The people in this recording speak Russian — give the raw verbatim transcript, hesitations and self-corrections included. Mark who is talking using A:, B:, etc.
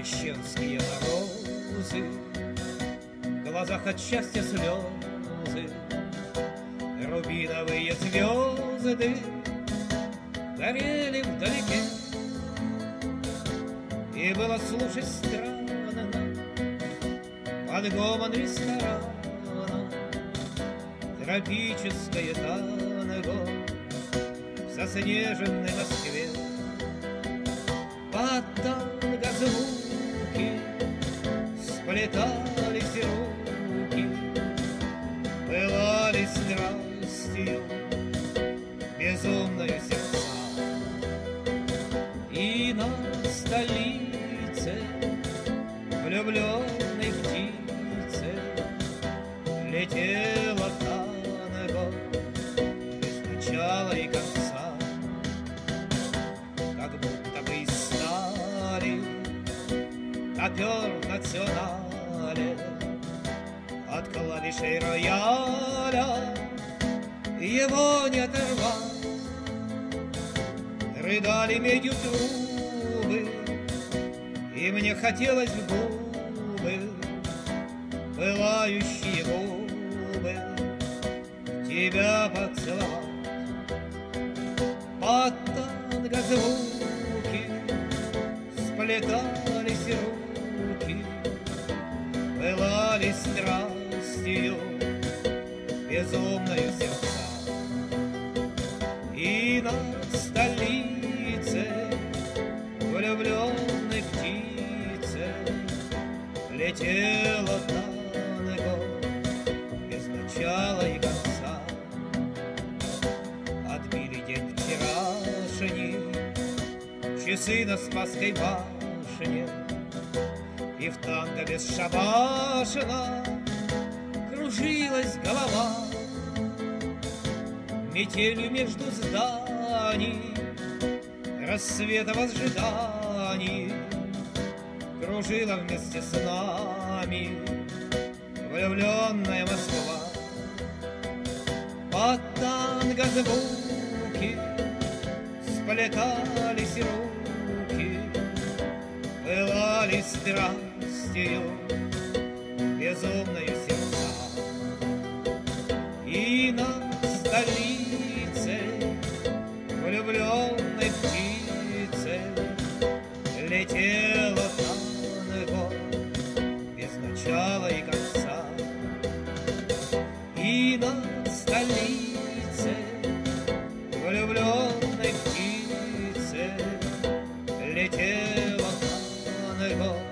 A: чеченские морозы, в глазах от счастья слезы, рубиновые звезды горели вдалеке. И было слушать странно под гомон ресторана тропическое танго в заснеженной Москве. Под танго звуки сплетались руки, пылали страстью безумную сердца. И на столице влюбленной птице летела танго без начала и конца, как будто бы из стали попер в национале от клавишей рояля. Его не оторвать, рыдали медью трубы, и мне хотелось в губы, пылающие губы, тебя поцеловать. Под танго звуки сплетались руки, пылали страстью безумную сердца. И на столице влюбленной птице летела танго без начала и конца. Отбили день вчерашний часы на Спасской башне, и в танго бесшабашно кружилась голова. Метелью между зданий рассвета в ожидании кружила вместе с нами влюбленная Москва. Под танго звуки сплетались руки, пылали страстью безумную сердца. И на столице влюбленной птице летела танго без начала и конца. И на столице влюбленной птице летела танго